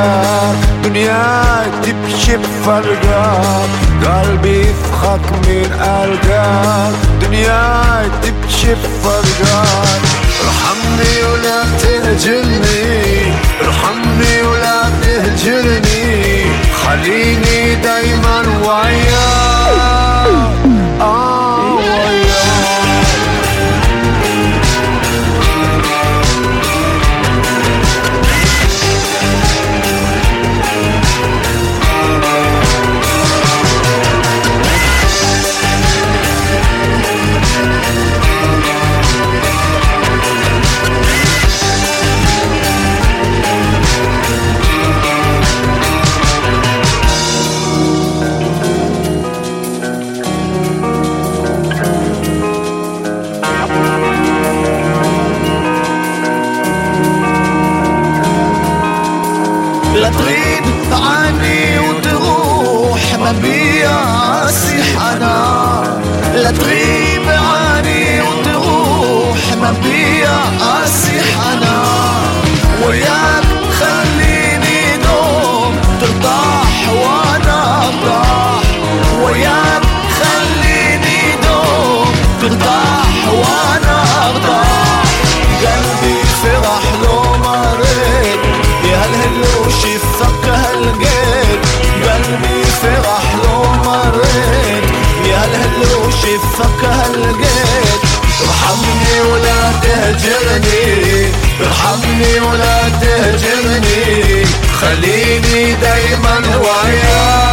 القاك، دنياي تمشي بفرقاك، قلبي يفخك من ألقاك، دنياي تمشي بفرقاك. ارحمني ولا تهجرني، ارحمني ولا تهجرني، خليني دايما وياك وياك. لا تغيب عني وتروح ما بيا أسيح أنا، لا تغيب عني وتروح ما بيا أسيح أنا، وياك خليني دوم ترتاح وأنا أرتاح، وياك خليني دوم ترتاح وأنا أرتاح. قلبي فرح لو مريت بهالهلوش يفك هالقيت، قلبي فرح لو مريت بهالهلوش يفك هالقيت. ارحمني ولا تهجرني، ارحمني ولا تهجرني، خليني دايما وياك.